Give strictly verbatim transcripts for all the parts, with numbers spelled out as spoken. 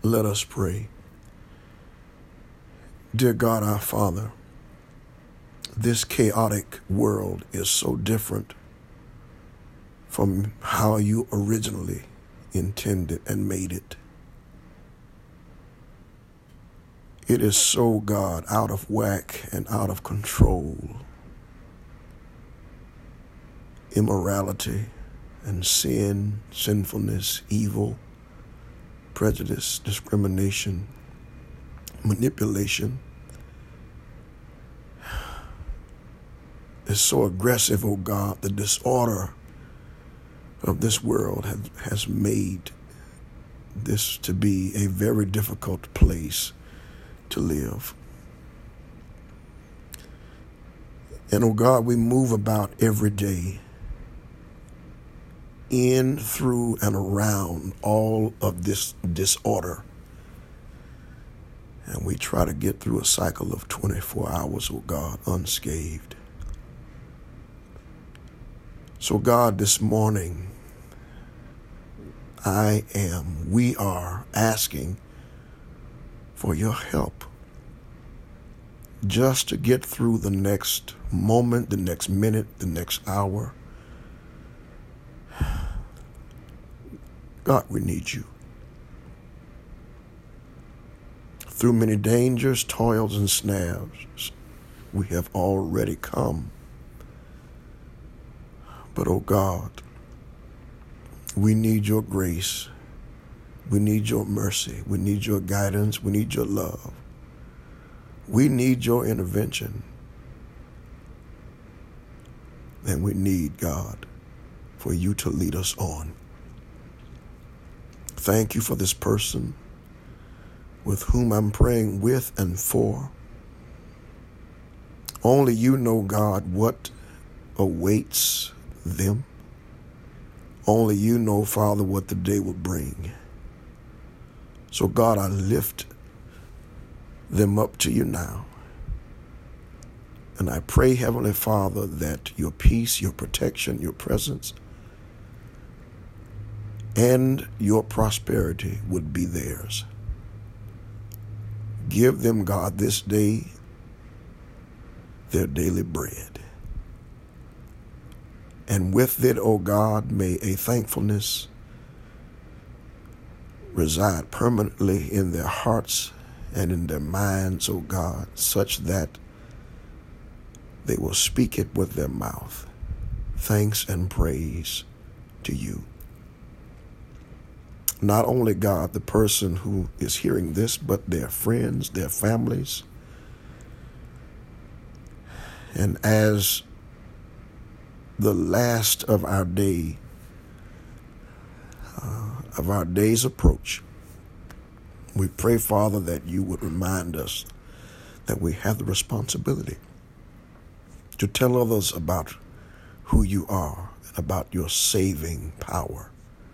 Let us pray. Dear God, our Father, this chaotic world is so different from how you originally intended and made it. It is so, God, out of whack and out of control. Immorality and sin, sinfulness, evil, prejudice, discrimination, manipulation is so aggressive, oh God. The disorder of this world has, has made this to be a very difficult place to live. And oh God, we move about every day in, through, and around all of this disorder. And we try to get through a cycle of twenty-four hours, oh God, unscathed. So God, this morning, I am, we are asking for your help just to get through the next moment, the next minute, the next hour. God, we need you. Through many dangers, toils, and snares, we have already come. But, oh God, we need your grace. We need your mercy. We need your guidance. We need your love. We need your intervention. And we need, God, for you to lead us on. Thank you for this person with whom I'm praying with and for. Only you know, God, what awaits them. Only you know, Father, what the day will bring. So, God, I lift them up to you now. And I pray, Heavenly Father, that your peace, your protection, your presence, and your prosperity would be theirs. Give them, God, this day their daily bread. And with it, O God, may a thankfulness reside permanently in their hearts and in their minds, O God, such that they will speak it with their mouth. Thanks and praise to you. Not only, God, the person who is hearing this, but their friends, their families. And as the last of our day, uh, of our days approach, we pray, Father, that you would remind us that we have the responsibility to tell others about who you are and about your saving power.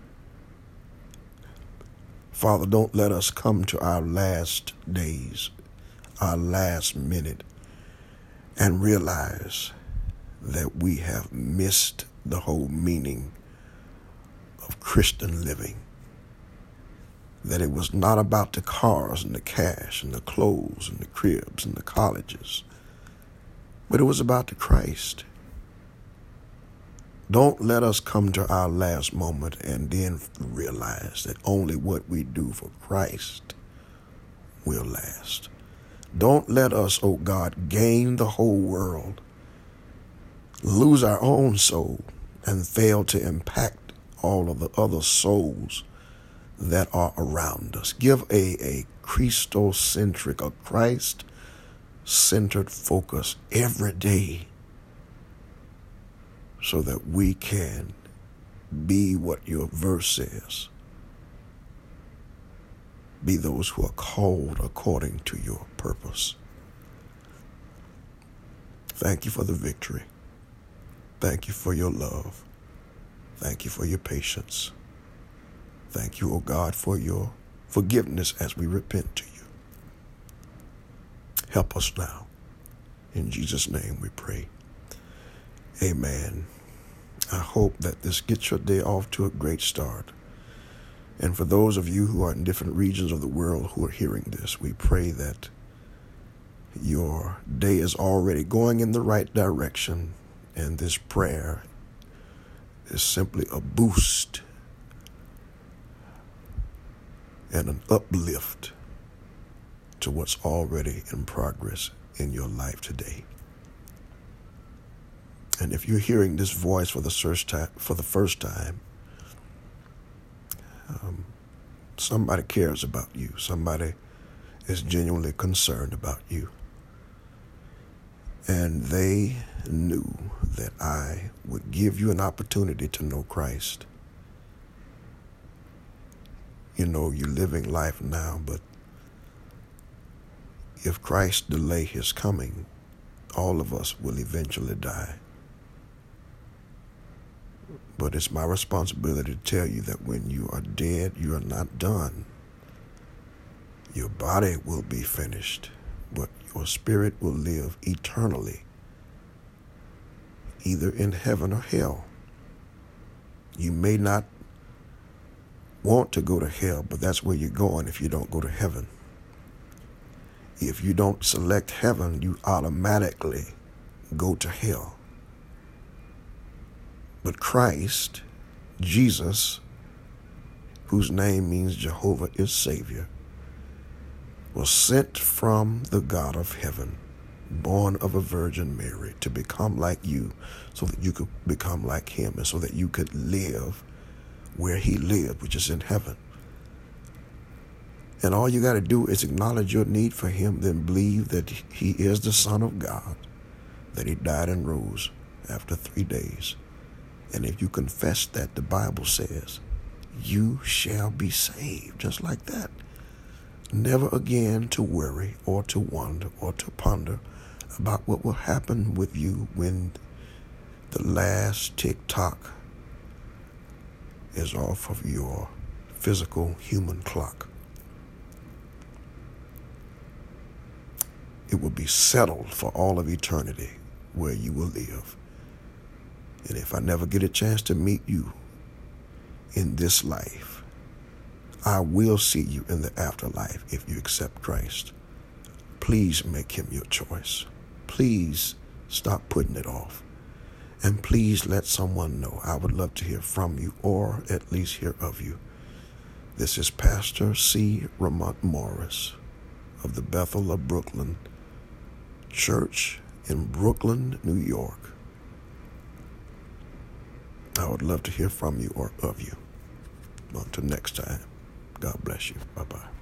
Father, don't let us come to our last days, our last minute, and realize that we have missed the whole meaning of Christian living. That it was not about the cars and the cash and the clothes and the cribs and the colleges, but it was about the Christ. Don't let us come to our last moment and then realize that only what we do for Christ will last. Don't let us, oh God, gain the whole world, lose our own soul, and fail to impact all of the other souls that are around us. Give a, a Christocentric, a Christ-centered focus every day so that we can be what your verse says. Be those who are called according to your purpose. Thank you for the victory. Thank you for your love. Thank you for your patience. Thank you, O God, for your forgiveness as we repent to you. Help us now. In Jesus' name we pray. Amen. I hope that this gets your day off to a great start. And for those of you who are in different regions of the world who are hearing this, we pray that your day is already going in the right direction, and this prayer is simply a boost and an uplift to what's already in progress in your life today. And if you're hearing this voice for the first time, for the first time, um, somebody cares about you. Somebody is genuinely concerned about you. And they knew that I would give you an opportunity to know Christ. You know, you're living life now, but if Christ delay his coming, all of us will eventually die. But it's my responsibility to tell you that when you are dead, you are not done. Your body will be finished, but your spirit will live eternally, either in heaven or hell. You may not want to go to hell, but that's where you're going if you don't go to heaven. If you don't select heaven, you automatically go to hell. But Christ, Jesus, whose name means Jehovah is Savior, was sent from the God of heaven, born of a Virgin Mary, to become like you so that you could become like him and so that you could live where he lived, which is in heaven. And all you got to do is acknowledge your need for him, then believe that he is the Son of God, that he died and rose after three days. And if you confess that, the Bible says, you shall be saved, just like that. Never again to worry or to wonder or to ponder about what will happen with you when the last tick-tock is off of your physical human clock. It will be settled for all of eternity where you will live. And if I never get a chance to meet you in this life, I will see you in the afterlife if you accept Christ. Please make him your choice. Please stop putting it off. And please let someone know. I would love to hear from you, or at least hear of you. This is Pastor C. Ramont Morris of the Bethel of Brooklyn Church in Brooklyn, New York. I would love to hear from you or of you. Until next time, God bless you. Bye-bye.